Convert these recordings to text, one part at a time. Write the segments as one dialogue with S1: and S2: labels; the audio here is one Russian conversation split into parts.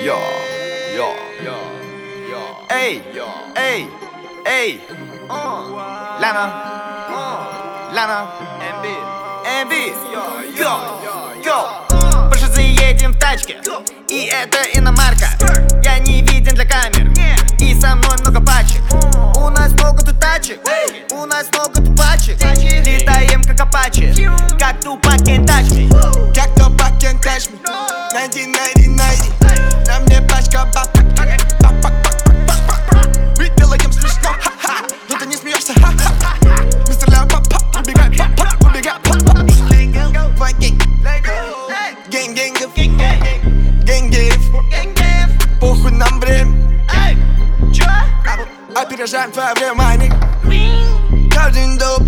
S1: Yo, yo, yo, yo. Эй, эй, эй. Лана, Лана, MB, go. Больше заедем в тачке, и это иномарка. Я не виден для камер, и со мной много пачек. У нас много тут тачек, у нас много тут пачек. Летаем как апачи, как Тупак can't touch me.
S2: Как Тупак can't touch me. 90. На мне пачка бабок. Мы делаем смешно, ха-ха. Но ты не смеешься, ха-ха. Мы стреляем па-па, убегай па-па, убегай па-па. Твой гэнг, похуй нам время. Опережаем твое время. Каждый доп.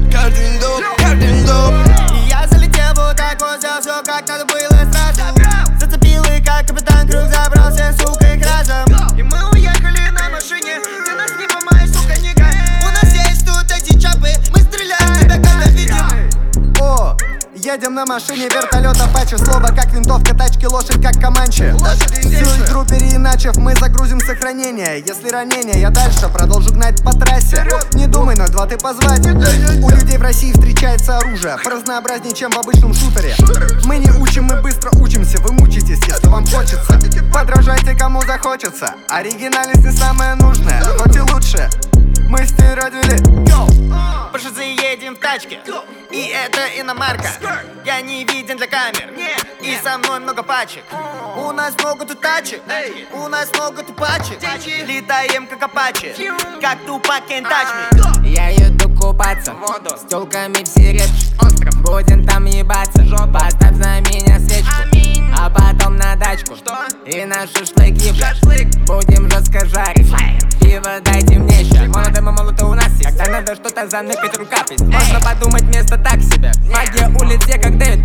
S1: И я залетел вот так вот, взял все как надо было сразу. Зацепил и как капитан Круг забрал всех, сука, их разом. И мы уехали на машине, ты нас не помаешь, сука, не гай. У нас есть тут эти чапы, мы стреляем тебя когда видим. О, едем на машине, вертолет Апачи. Слово как винтовка, тачки, лошадь как Команчи. Всю игру переиначив, мы загрузим сохранение. Если ранение, я дальше продолжу гнать по трассе. Не думай, 02 ты позвать. У людей в России встречается оружие поразнообразнее, чем в обычном шутере. Мы не учим, мы быстро учимся. Вы мучитесь, если вам хочется. Подражайте, кому захочется. Оригинальность не самое нужное, хоть и лучше. Мы стиль родили. Больше заедем в тачке, и это иномарка. Я не виден для камер, и со мной много пачек. У нас много тут тачек, у нас много тут пачек. Летаем как апачи, как Тупак can't touch me.
S3: Я еду купаться с тёлками в Серебряный остров. Будем там ебаться, поставь за меня свечку. А потом на дачку и на шашлыки. Будем жестко жарить, пиво дайте мне ща. Молото у нас есть, когда надо что-то заныкать рукавиц. Можно подумать место так себе. Магия улиц, я как Дэвид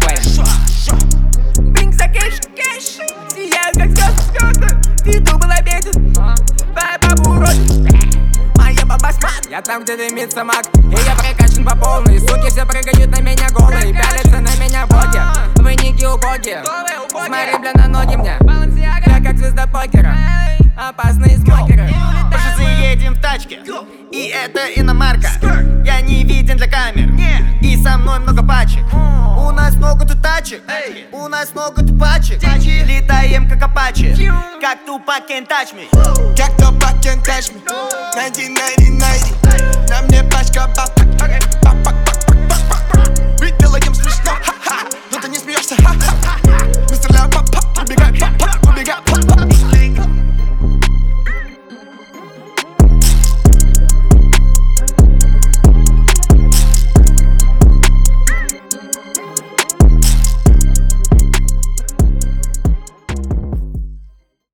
S3: Блейн. Блинк за кэш, сияют как звезды. Виду был обеден, твоя баба уродит. Моя баба смат, я там, где дымится маг. И я прикачан по полной, суки все прыгают на меня голые. Пялятся на меня боги, вы ники убогие. Смотри, бля, на ноги мне, я как звезда покера. Опасные смокеры.
S1: Больше заедем в тачке, и это иномарка. Я не виден для камер, и со мной много пачек. У нас много тут тачек, у нас много тут пачек. Летаем как апачи, как Тупак can't touch me.
S2: Как Тупак can't touch me. 90. На мне пачка бабок. Мы делаем смешно, ха-ха.